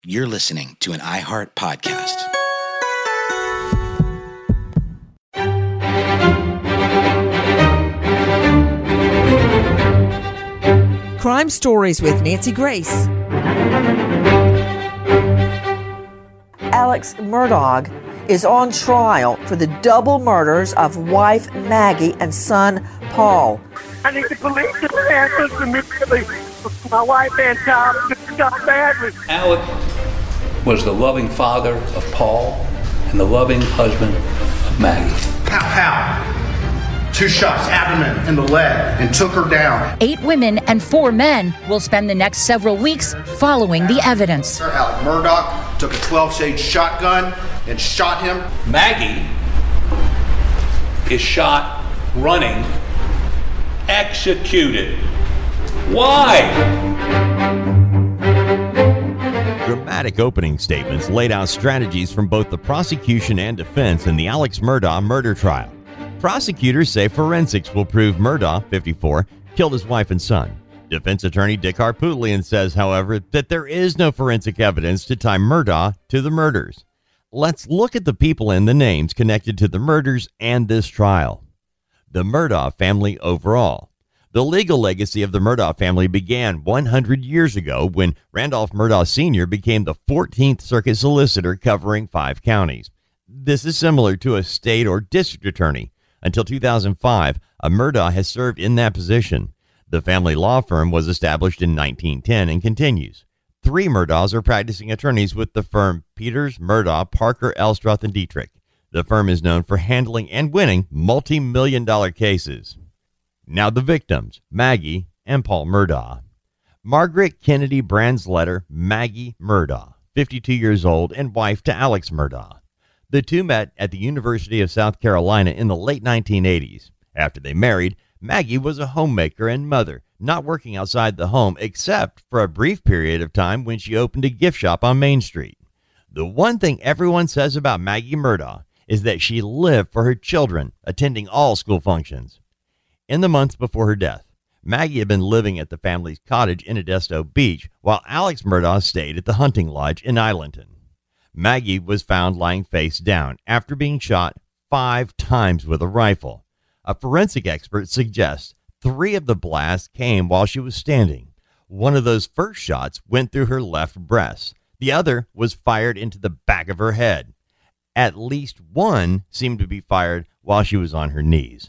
You're listening to an iHeart podcast. Crime Stories with Nancy Grace. Alex Murdaugh is on trial for the double murders of wife Maggie and son Paul. I need the police to answer immediately. My wife and child got badly. Alex was the loving father of Paul and the loving husband of Maggie. Pow, pow. 2 shots, abdomen and the leg, and took her down. 8 women and 4 men will spend the next several weeks following the evidence. Sir Alex Murdaugh took a 12-shade shotgun and shot him. Maggie is shot running, executed. Why? Dramatic opening statements laid out strategies from both the prosecution and defense in the Alex Murdaugh murder trial. Prosecutors say forensics will prove Murdaugh, 54, killed his wife and son. Defense attorney Dick Harpootlian says, however, that there is no forensic evidence to tie Murdaugh to the murders. Let's look at the people and the names connected to the murders and this trial. The Murdaugh family overall. The legal legacy of the Murdaugh family began 100 years ago when Randolph Murdaugh Sr. became the 14th Circuit Solicitor covering 5 counties. This is similar to a state or district attorney. Until 2005, a Murdaugh has served in that position. The family law firm was established in 1910 and continues. 3 Murdaughs are practicing attorneys with the firm Peters, Murdaugh, Parker, Elstruth, and Dietrich. The firm is known for handling and winning multi-million-dollar cases. Now the victims, Maggie and Paul Murdaugh. Margaret Kennedy Bransletter, Maggie Murdaugh, 52 years old and wife to Alex Murdaugh. The two met at the University of South Carolina in the late 1980s. After they married, Maggie was a homemaker and mother, not working outside the home except for a brief period of time when she opened a gift shop on Main Street. The one thing everyone says about Maggie Murdaugh is that she lived for her children, attending all school functions. In the months before her death, Maggie had been living at the family's cottage in Edisto Beach, while Alex Murdaugh stayed at the hunting lodge in Islandton. Maggie was found lying face down after being shot 5 times with a rifle. A forensic expert suggests 3 of the blasts came while she was standing. One of those first shots went through her left breast. The other was fired into the back of her head. At least one seemed to be fired while she was on her knees.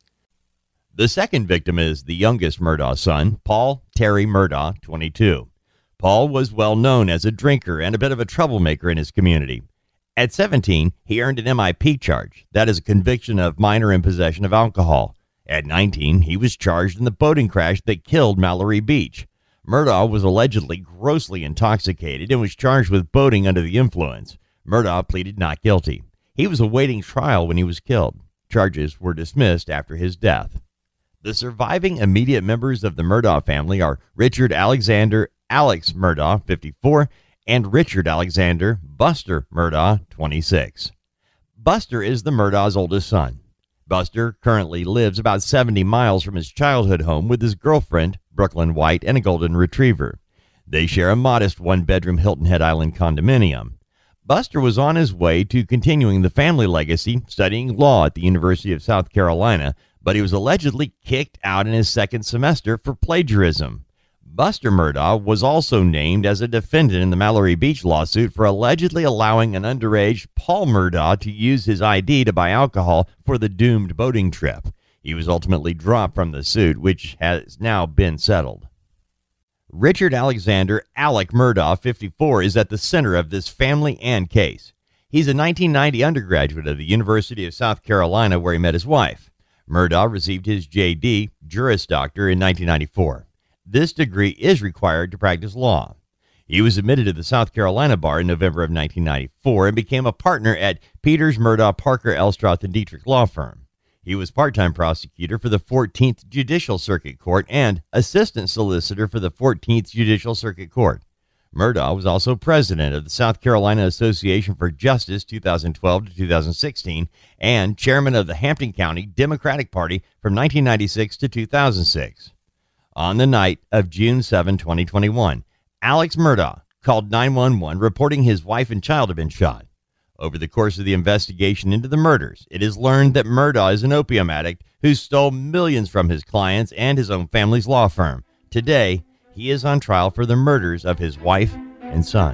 The second victim is the youngest Murdaugh son, Paul Terry Murdaugh, 22. Paul was well known as a drinker and a bit of a troublemaker in his community. At 17, he earned an MIP charge, that is a conviction of minor in possession of alcohol. At 19, he was charged in the boating crash that killed Mallory Beach. Murdaugh was allegedly grossly intoxicated and was charged with boating under the influence. Murdaugh pleaded not guilty. He was awaiting trial when he was killed. Charges were dismissed after his death. The surviving immediate members of the Murdaugh family are Richard Alexander Alex Murdaugh, 54, and Richard Alexander Buster Murdaugh, 26. Buster is the Murdaugh's oldest son. Buster currently lives about 70 miles from his childhood home with his girlfriend, Brooklyn White, and a golden retriever. They share a modest 1-bedroom Hilton Head Island condominium. Buster was on his way to continuing the family legacy, studying law at the University of South Carolina, but he was allegedly kicked out in his second semester for plagiarism. Buster Murdaugh was also named as a defendant in the Mallory Beach lawsuit for allegedly allowing an underage Paul Murdaugh to use his ID to buy alcohol for the doomed boating trip. He was ultimately dropped from the suit, which has now been settled. Richard Alexander Alec Murdaugh, 54, is at the center of this family and case. He's a 1990 undergraduate of the University of South Carolina, where he met his wife. Murdaugh received his J.D., Juris Doctor, in 1994. This degree is required to practice law. He was admitted to the South Carolina bar in November of 1994 and became a partner at Peters, Murdaugh, Parker, Elstruth, and Dietrich law firm. He was part-time prosecutor for the 14th Judicial Circuit Court and assistant solicitor for the 14th Judicial Circuit Court. Murdaugh was also president of the South Carolina Association for Justice 2012 to 2016 and chairman of the Hampton County Democratic Party from 1996 to 2006. On the night of June 7, 2021, Alex Murdaugh, called 911 reporting his wife and child had been shot. Over the course of the investigation into the murders, it is learned that Murdaugh is an opium addict who stole millions from his clients and his own family's law firm. Today, he is on trial for the murders of his wife and son.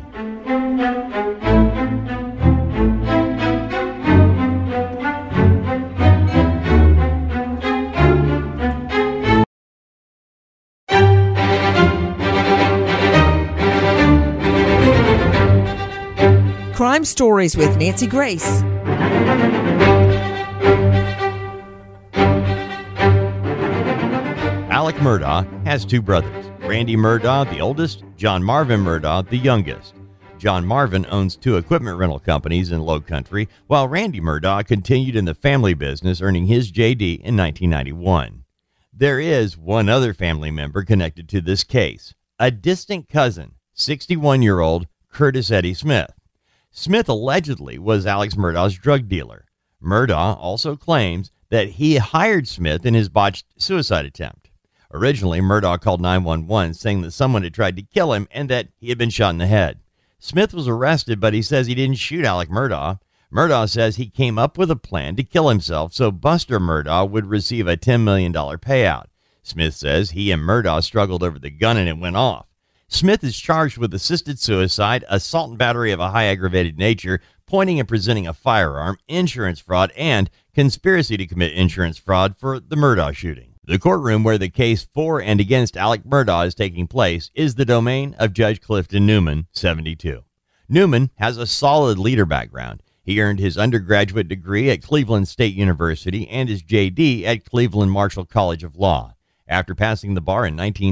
Crime Stories with Nancy Grace. Alec Murdaugh has two brothers, Randy Murdaugh, the oldest, John Marvin Murdaugh, the youngest. John Marvin owns two equipment rental companies in Low Country, while Randy Murdaugh continued in the family business, earning his JD in 1991. There is one other family member connected to this case, a distant cousin, 61-year-old Curtis Eddie Smith. Smith allegedly was Alex Murdaugh's drug dealer. Murdaugh also claims that he hired Smith in his botched suicide attempt. Originally, Murdaugh called 911 saying that someone had tried to kill him and that he had been shot in the head. Smith was arrested, but he says he didn't shoot Alec Murdaugh. Murdaugh says he came up with a plan to kill himself so Buster Murdaugh would receive a $10 million payout. Smith says he and Murdaugh struggled over the gun and it went off. Smith is charged with assisted suicide, assault and battery of a high aggravated nature, pointing and presenting a firearm, insurance fraud, and conspiracy to commit insurance fraud for the Murdaugh shooting. The courtroom where the case for and against Alec Murdaugh is taking place is the domain of Judge Clifton Newman, 72. Newman has a solid leader background. He earned his undergraduate degree at Cleveland State University and his JD at Cleveland Marshall College of Law. After passing the bar in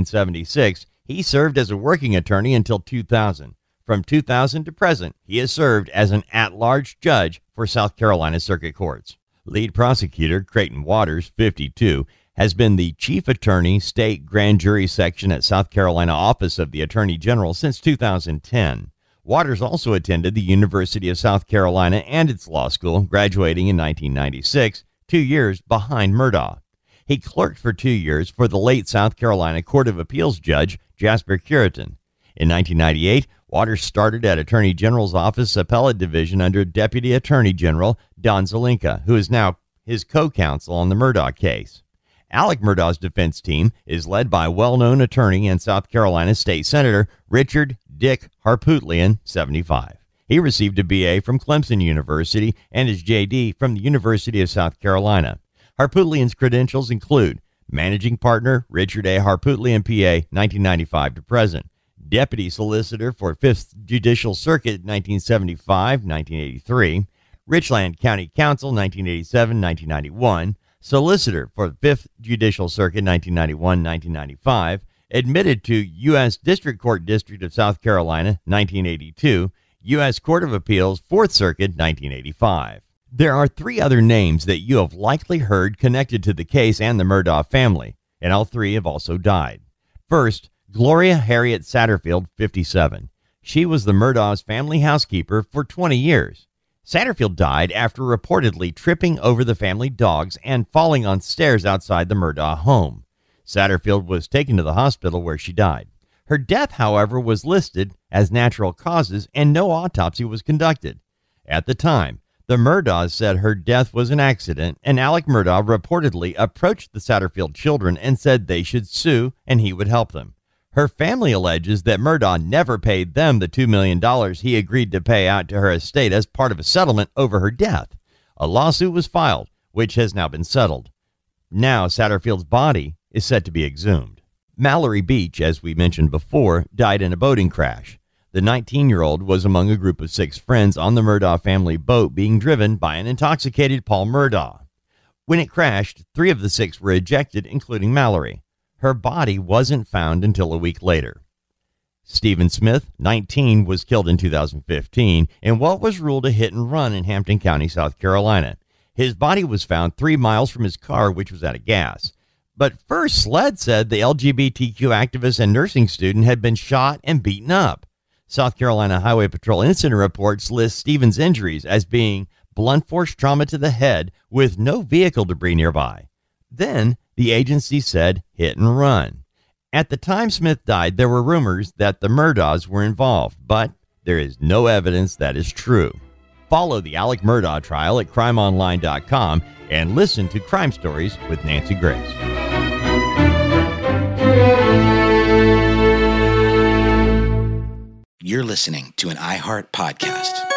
1976, he served as a working attorney until 2000. From 2000 to present, he has served as an at-large judge for South Carolina Circuit Courts. Lead prosecutor Creighton Waters, 52, has been the chief attorney, state grand jury section at South Carolina Office of the Attorney General since 2010. Waters also attended the University of South Carolina and its law school, graduating in 1996, 2 years behind Murdaugh. He clerked for 2 years for the late South Carolina Court of Appeals judge Jasper Curitin. In 1998, Waters started at Attorney General's Office Appellate Division under Deputy Attorney General Don Zelenka, who is now his co-counsel on the Murdaugh case. Alec Murdaugh's defense team is led by well-known attorney and South Carolina State Senator Richard Dick Harpootlian, 75. He received a BA from Clemson University and his JD from the University of South Carolina. Harpootlian's credentials include Managing Partner, Richard A. Harpootlian, PA, 1995 to present. Deputy Solicitor for 5th Judicial Circuit, 1975-1983. Richland County Counsel, 1987-1991. Solicitor for 5th Judicial Circuit, 1991-1995. Admitted to U.S. District Court District of South Carolina, 1982. U.S. Court of Appeals, 4th Circuit, 1985. There are three other names that you have likely heard connected to the case and the Murdaugh family, and all three have also died. First, Gloria Harriet Satterfield, 57. She was the Murdaugh's family housekeeper for 20 years. Satterfield died after reportedly tripping over the family dogs and falling on stairs outside the Murdaugh home. Satterfield was taken to the hospital where she died. Her death, however, was listed as natural causes and no autopsy was conducted. At the time, the Murdaughs said her death was an accident, and Alec Murdaugh reportedly approached the Satterfield children and said they should sue and he would help them. Her family alleges that Murdaugh never paid them the $2 million he agreed to pay out to her estate as part of a settlement over her death. A lawsuit was filed, which has now been settled. Now Satterfield's body is set to be exhumed. Mallory Beach, as we mentioned before, died in a boating crash. The 19-year-old was among a group of 6 friends on the Murdaugh family boat being driven by an intoxicated Paul Murdaugh. When it crashed, 3 of the 6 were ejected, including Mallory. Her body wasn't found until a week later. Stephen Smith, 19, was killed in 2015 in what was ruled a hit and run in Hampton County, South Carolina. His body was found 3 miles from his car, which was out of gas. But First Sled said the LGBTQ activist and nursing student had been shot and beaten up. South Carolina Highway Patrol incident reports list Stephen's injuries as being blunt force trauma to the head with no vehicle debris nearby. Then the agency said hit and run. At the time Smith died, there were rumors that the Murdaughs were involved, but there is no evidence that is true. Follow the Alec Murdaugh trial at crimeonline.com and listen to Crime Stories with Nancy Grace. You're listening to an iHeart podcast.